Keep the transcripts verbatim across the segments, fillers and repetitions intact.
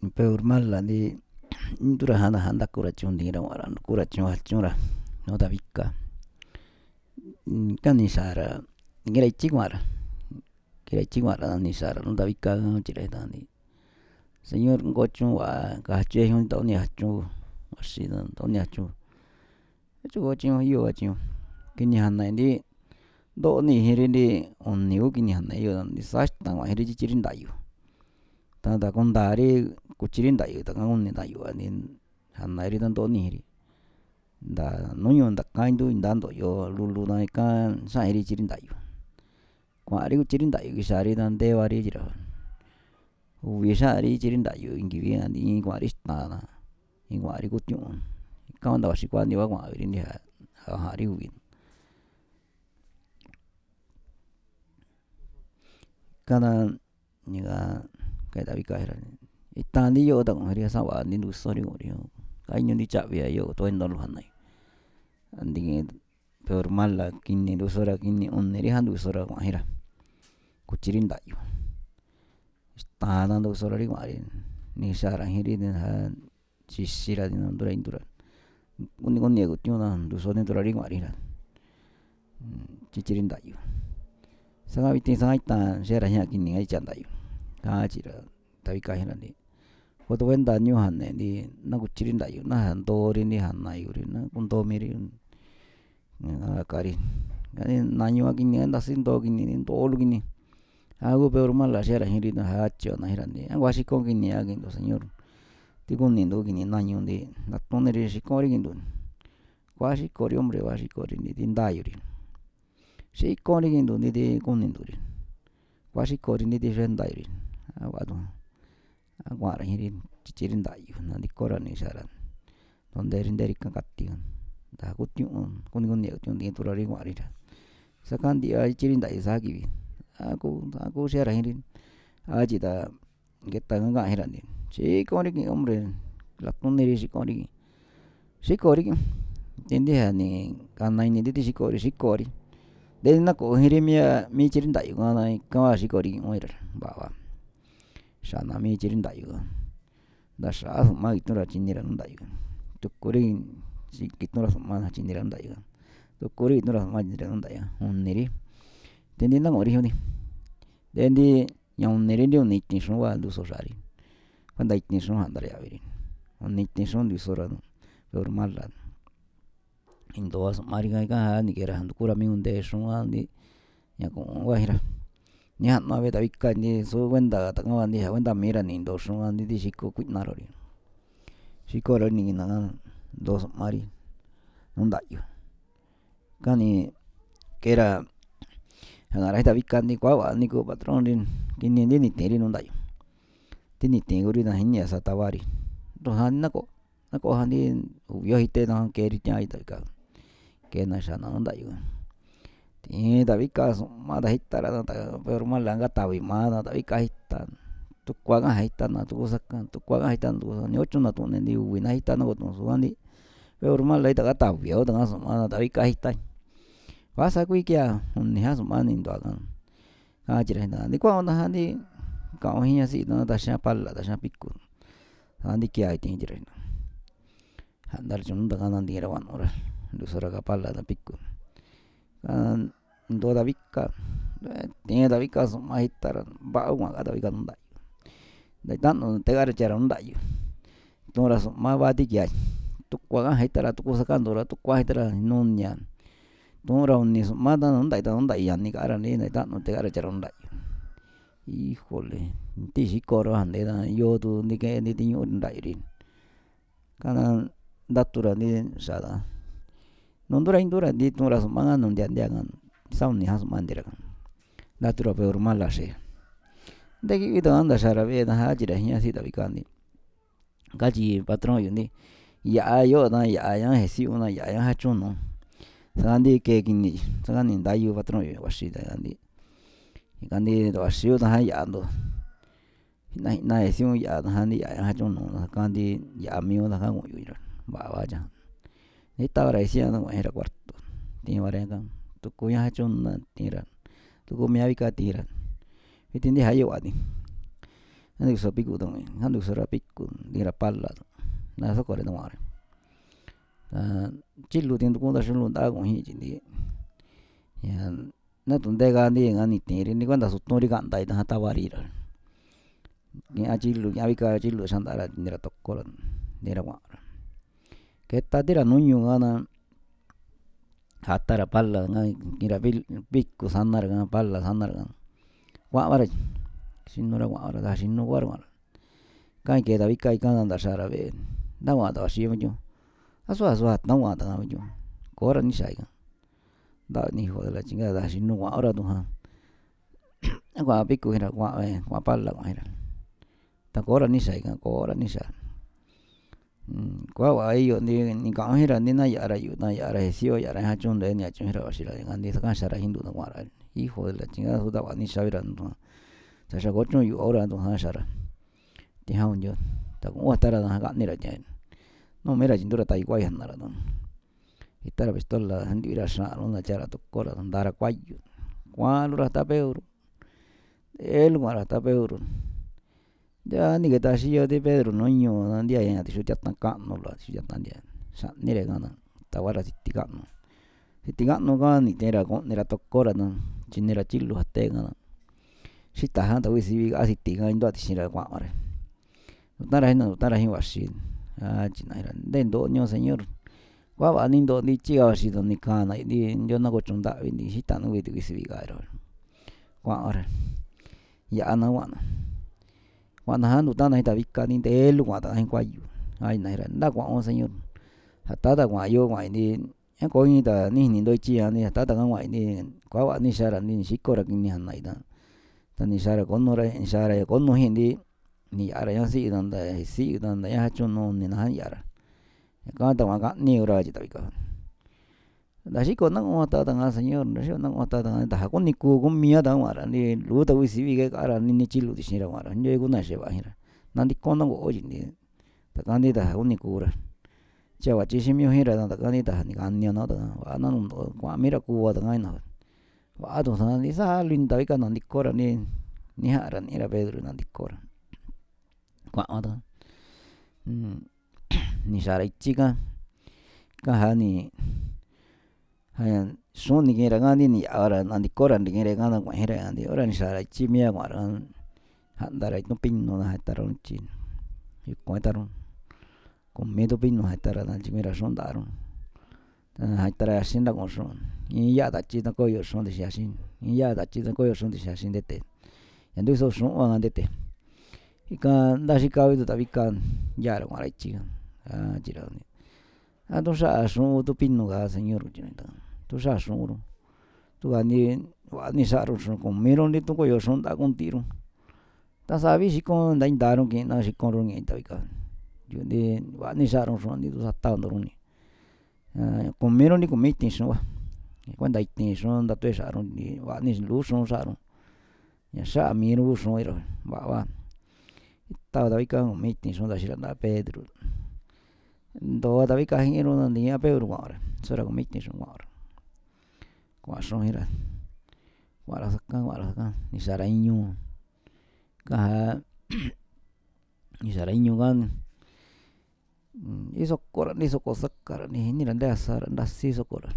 Peor mal là đi dura handa handa kura chundira wara kura chun chunra no da vikka kan ni sara ngira chigwara kira chigwara ni sara no da vikka chire dani señor ngochun wa ka che hun to ni achu wasi no to ni achu chu go chin yo achu kini hanna ndi do ni hiri ndi on ni u kini hanna yo ni sa ta wa hiri chirin da yo ta da kon da ri ku chirin da yo ta kon ni da yo ani hanna ri dan do ni hiri da no yo da kain du indando yo lulu na kan sa hiri chirin da yo kwa ri ku chirin da yo ki sa ri dan de wa ri jira u wi sa ri chirin da yo ingi wi ani kwa ri sta na in kwa ri ku tyu ka da wa shi kwa ni wa kwa ri ni ha ha ri wi kana ni ga kai da wi ka hira ita ni yo da ko ri sa wa ni du so ri ko ri kai nyu ni cha wi yo to en do lu han nai andi peor mal la kinni du so ra kinni on ni ri han du so ra kwa hira ku chirin da yo sta na du so ra ri kwa ri ni sa ra hiri ni ha chi si ra ni do ra indura uni kon ni ku tyu na du so ni do ra ri kwa ri ra chi chirin da yo sa ga wi ti sa ta se ra nya kinni ai chan da yo ka chi ra ta wi ka hira ni ko to wen da nyu han ne ni na ku chirin da yo na han do ri ni han na yo ri na kun do mi ri na ka ri ani na nyu a kinni da sin do kinni ni do lu kinni agu peor mal la se ra hiri na ha cho na hira ni wa shi ko kinni a kin do señor ti kun ni do kinni na nyu ndi na to ne ri shi ko ri kin do wa shi ko ri hombre wa shi ko ri ni din da yo ri shi ko ri kin do ni de kun ni do ri wa shi ko ri ni de ren da yo ri a wa do a wa ra hiri chi chirin da yo na di ko ra ni sa ra donde rin de ri ka katti da ku tyu kun kun ni tyu ni to ra ri wa ri ra sa kan di a chirin da sa ki wi aku aku se ra hiri a ji da ge ta ga hira ni shi ko ri ki hombre la kun ni ri shi ko ri shi ko ri tin di ha ni kan nai ni di shi ko ri shi ko ri de na ko hiri mi mi chirin da yo na ka wa shi ko ri mo ira ba wa sa na mi chirin da yo da sa ma itu ra chin ni ra da yo to ko ri si ki to ra ma na chin ni ra da yo to ko ri to ra ma ni ra da yo on ni ri tin di na ngo ri hu ni de ndi yon ni ri ni tin so wa du so sa ri kwanda tin so ha da ya wi on ni tin so du so ra no peor mal la indo wa ma ri ga ga ni ke ra han ku ra mi un de so wa ni ya ko wa hira ni han na ve da wi ka ni so wen da ta nga ni ha wen da mi ra ni do so wa ni di shi ko ku na ro ri shi ko ro ni na do so ma ri non da yo ka ni ke ra ha ra da wi ka ni kwa wa ni ko patron rin ki ni ni te ri non da yo ti ni te go ri na hin ya sa ta wa ri do han na ko na ko han ni u yo hi te na ke ri tia i da ka ke na sa na non da yo ti da wi ka so ma da hi ta ra ta peor mal la ga ta wi ma da wi ka hi ta tu kwa ga hi ta na tu sa ka tu kwa ga hi ta tu ni ocho na tu ne ni wi na hi ta na ko tu so ni peor mal la ta ga ta wi o da so ma da wi ka hi ta wa sa ku kya un ni ha so ma ni do ga a ji ra na ni kwa na ha ni ka o hi si na da sha pal la da sha pikku ha ni kya ai ti ji ra na ha dar jun da ga na di ra wan ora du so ra ga pal la da pikku an do da vikka ti da vikka so ma hi ta ra ba u ma ga da vikka no da da ta no te ga ra cha ra no da yo to ra so ma ba di kya tu kwa ga hi ta ra tu ko sa ka do ra tu kwa hi ta ra no nya to ra un ni so ma da no da ta no da ya ni ka ra ni da no te ga ra cha ra no da híjole ti shi ko ro han de da yo tu ni ke ni ti nyu da ri kana da tu ra ni sa da non dura indura di tu ra so ma ga no dia dia ga sa un ni ha so ma de ra da tu ra peor mal la se de ki da anda sa ra ve da ha ji ra hi si da wi ka ni ga ji patron yo ni ya yo da ya ya he si una ya ya ha chu no sa ndi ke ki ni sa ni da yo patron yo wa shi da ndi ka ni do shi yo da ha ya do na na he si un ya da ha ni ya ya ha chu no ka ndi ya mi o da ga ngo yo ra ba wa ja ni ta ra si na era cuarto ti wa re ga tu ku ya ha chu na ti ra tu ku mi ha wi ka ti ra ti ndi ha yo wa ni Andi so piku tong andi so ra piku dira palla na so kore no mare chilu tin ku da shulu da ko hi ji ya na tun de ga ni ngani tiri ni kwanda su tori ga ndai da ta wari ra ni a chilu ya vika chilu sandara dira tokkora dira wa ketta dira nunyu ngana hatara palla ngai kira pikku sannar ga palla sannar ga wa wara sinura wa wara da sinu war war kai ke da vika ikana da shara ve da wa da shi mu aso aso at na wa da mu kora ni sai da ni ho la chinga da sinu wa ora tu ha wa pikku hira wa wa palla wa hira ta kora ni sai ga kora ni sa kwa wa iyo ni ni ka hira ni na ya ra yu na ya ra sio ya ra ha chun de ni a chun hira wa shira ga ni sa ka shara hindu na wa ra hijo de la chingada su da wa ni sa vira no ta sa go chun yu ora tu ha shara ti ha un yo ta ko wa ta ra ga ni ra ja no me ra jindura ta iguai han na ra no itara pistola handi ira sa no na cara to kora ndara kwayu kwa lu ra ta peuru el ma ra ta peuru ya ni que ta si yo de Pedro no ño na dia ya ti su tan ka no la si tan dia sa ni re gana ta wara si ti ka no si ti ka no ga ni te ra ko ni ra to kora no chin ra chilu hatte gana si ta ha ta wi si ga si ti ga ndo ti si ra kwa mare ta ra no ta ra hi wa si a chin ra de do ño señor wa wa ni do ni chi ga si do ni ka na ni yo na go chun da wi ni si ta no wi ti si ga ro kwa ora ya na wa na wa na nu ta na ta vika ni de lu wa ta hin kwa yu ai na ra nda kwa on señor hata da kwa yo wa ni en ko ni da ni ni do chi ya ni hata da wa ni kwa wa ni sha ra ni si ko ra ni han na ida ta ni sha ra kon no ra en sha ra kon no hin di ni ara ya si dan da si dan da ya chun no ni na ya ra ka ta wa ga ni ra ji ta vika da si ko na wa ta da nga señor da si na wa ta da da ko ni ku ko mi ya da wa ra ni lu ta wi si wi ge ka ra ni ni chi lu di si ra wa ra ni ku na she wa hi ra na di ko na go o ji ni ta ka ni da ko ni ku ra cha wa chi si mi hi ra da ka ni da ni ka ni na da wa na no kwa mi ra ku wa da ngai na wa do sa ni sa lin da wi ka na ni ko ra ni ni ha ra ni ra Pedro na di ko ra kwa wa da ni sa ra chi ka ka ha ni hayan son ni ge ra ga ni ni ara na di ko ra ni ge ra ga na kwa he ra ni ora ni sa ra chi mi ya kwa ra han da ra no pin no na ta ro chi yu ko ta ro con me do pin no ta ra na chi mi ra son da ro ha ta ra sin da con son ni ya da chi da ko yo son de sia sin ni ya da chi da ko yo son de sia sin de te en do so son wa de te y ka da si ka wi da vi ka ya ra wa ra chi a chi ra ni a do sa son do pin no ga señor chi ta tu sa son ro tu ga ni wa ni sa ro son con me ro ni tu ko yo son da con tiro ta sa vi si con da da ro ki na si con ro ni ta vi ka yo ni wa ni sa ro son ni tu sa ta ro ni con me ro ni con me tin son wa quando ai tin son da tu sa ro ni wa ni lu son sa ro ya sa mi ro son ro wa wa ta da vi ka me tin son da si da Pedro do da vi ka hin ro na ni a Pedro wa ra so ra con me tin son wa ra kwa son hira wa ra ka wa ra ka ni sa ra inyu ka ni sa ra inyu kan iso kora ni so ko sakara ni ni randa sar nda si so kora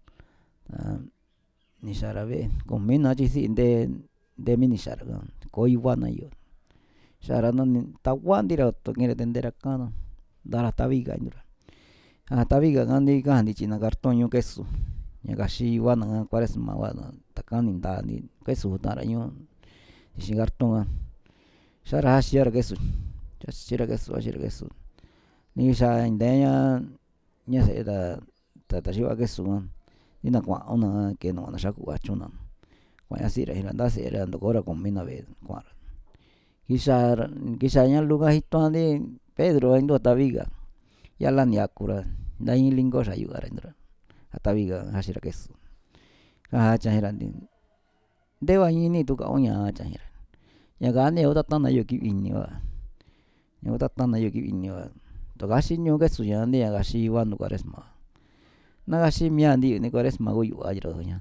ni sa ra ve con me na chi si de de mi ni sa ra ko i wa na yo sa ra na ni ta wa ndi ra to ni re tendera ka na da ra ta vi ga ni ra a ta vi ga ga ni ga ni chi na cartón yo queso ya ga si wa na cuaresma wa na ta ka ni da ni queso ta ra yo si cartón sa ra si ra queso ya si ra queso si ra queso ni sa inde ya nya se da ta ta si wa queso ni na kwa ona que no na sa ku wa chuna kwa ya si ra ira da se ra ndo ko ra con mi na ve kwa quizá quizá nya lugar hito ande Pedro ndo ta viga ya la ni akura da in lingo sa yu ara ndra ata viga hasira queso ka cha hira din de wa ni tu ka onya cha hira ya ga ne oda ta na yo ki in ni wa ya oda ta na yo ki in ni wa to ga shi nyo queso ya ne ya ga shi wa no cuaresma na ga shi mi andi ni cuaresma go yu a jira nya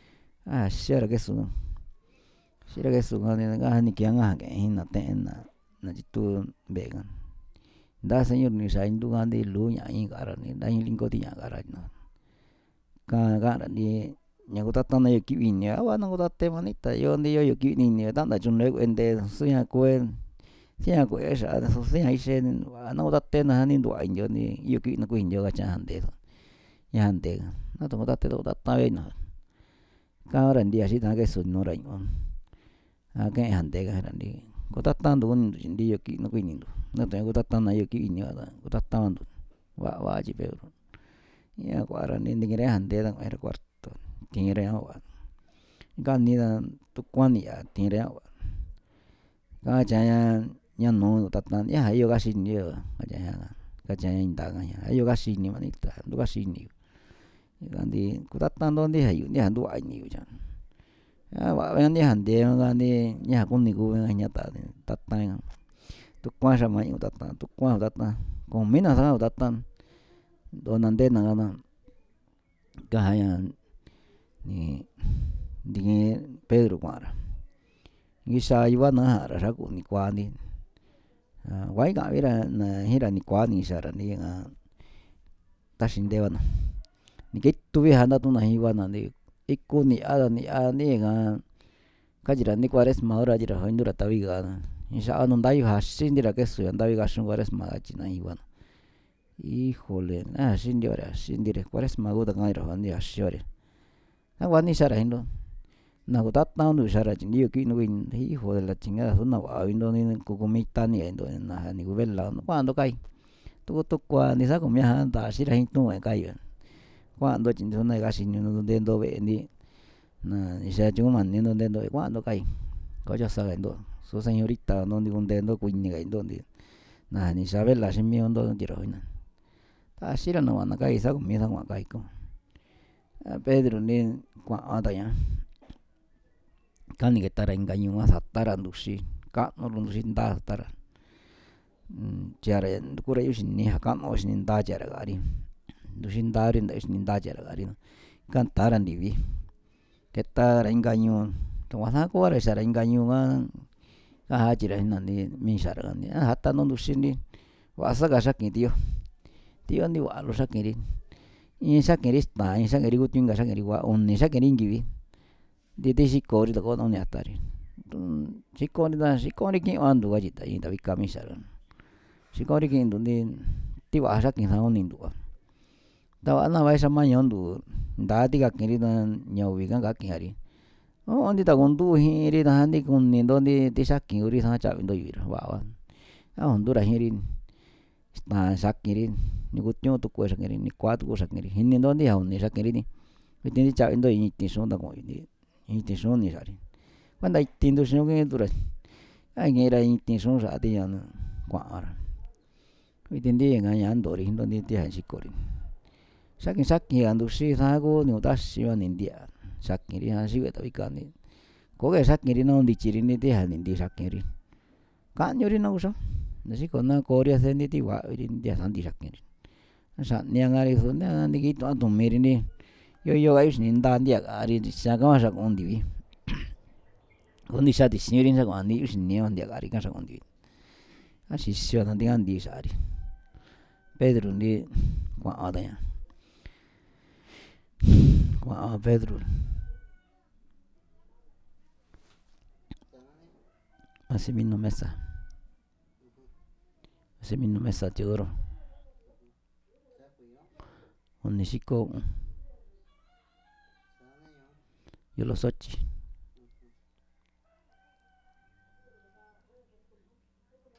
a shira queso shira queso ga ne ga ni ki anga ga hin na te na najitu mbek kan nda sayur ni sa indu ngandi lu nyai kara ni nda lingko ti nya kara no ka kara ni nyaku tata na yo kiwi ni awa na tate manita yo ndi yo yo kiwi ni tanda chunne ku ende suya kue sia ku esa so sia ise wa na tate na ni ndua injo ni yo kiwi na ku injo ka cha hande ya hande na to tate to tata we na ka ora ndi asi ta ke sun no ra ngon a ke hande ka ra ndi ko tata ndu ndi yo kiwi na ku ni ndu na to ko tata na yo kiwi ni ala ko tata ndu wa wa ji pe ya ko ara ni ngire hande da era kwarto tingere awa gani da tu kwani ya tingere awa ka cha ya nya no tata ya yo ga sin yo ka cha ya ka cha ya inda ga ya yo ga sin ni manita ndu ga sin ni gandi ku tata ndo ndi hayu ni handu ai ni ja ya wa ni hande ga ni nya kun ni ku nya ta tata tu kwa sa mai tata tu kwa tata ko mina sa tata do nande na na ka ya ni dinge Pedro kwara ngisa iwa na ra sa ku ni kwa ni wai ga ira na hira ni kwa ni sa ra ni nga ta sin de wana ni ke tu vi hana tu na hi wana ni ikku ni ala ni a ni nga ka jira ni kwares ma ora jira ho indura ta vi ga ngisa anu ndai ha sin dira ke su ndai ga sun kwares ma chi na hi wana híjole na sin di ora sin dire kwares ma go da ga ira ni a siore na wani sara hindo na ko tata ndu sara chi yo ki no win hijo de la chingada na wa indo ni ku kumita ni indo na ni ku bella cuando kai tu tu kwa ni sa ko mia da si ra hin tu e kai cuando chin so na ga sin no de ndo ve ni na ni sa chu man ni no de ndo cuando kai ko ya sa indo so señorita no ni un de ndo ku ni ga indo ni na ni sa bella sin mi ondo di ro na ta si ra no na kai sa ko mi sa wa kai ko Pedro ni kwa ada ya kan ni tara engaño ma satara ndusi ka no ndusi nda tara jara kure yusin ni haka no sin nda jara gari ndusi nda rin da sin nda jara gari kan tara ni vi ke tara engaño to wa ko ara sara engaño ga ka ha jira na ni mi sara ni hatta no ndusi ni wa sa ga sakin tío tío ni wa lo sakin in sa keri sta in sa keri gutin ga sa keri wa on ni sa keri ngivi de de sikori da ko no ni atari sikori da sikori ki andu ga jita in da vi kamisa ran sikori ki ndu ni ti wa sa kin sa on ndu da wa na wa sa ma yondu da ti ga keri da nyaw vi ga ga ki hari o on di da gondu hi ri da ni kun ni ndo ni ti sa kin uri sa cha ndo yira wa wa a on du ra hi rin sta sa keri ni gutnyo tu ko sa keri ni kwa tu ko sa keri hin ni ndo ni ha on ni sa keri ni ti ni cha ndo ni ti so da ko ni ni ti so ni sa ri quando ai ti ndo so ke dura ai nge ra ni ti so sa ti ya na kwa ara wi ti ndi nga ya ndo ri ndo ni ti ha sikori sa kin sa ki andu si sa go ni uta si wa ni dia sa ki ri ha si we ta wi ka ni ko ge sa ki ri no ndi chi ri ni ti ha ni ndi sa ki ri ka nyo ri no so na si ko na ko ri se ni ti wa ri ndi sa ndi sa ki ri sa ni nga ri so na ni ki to to me ri ni yo yo ai ni nda ndi ga ri sa ga ma sa ko ndi wi undi sa ti si ri sa ko ndi wi ni on ndi ga ri ka sa ko ndi a si si wa ndi ga ndi sa ri Pedro ndi kwa ada ya kwa Pedro así mismo mesa así mismo mesa ti oro on ni siko yo lo sochi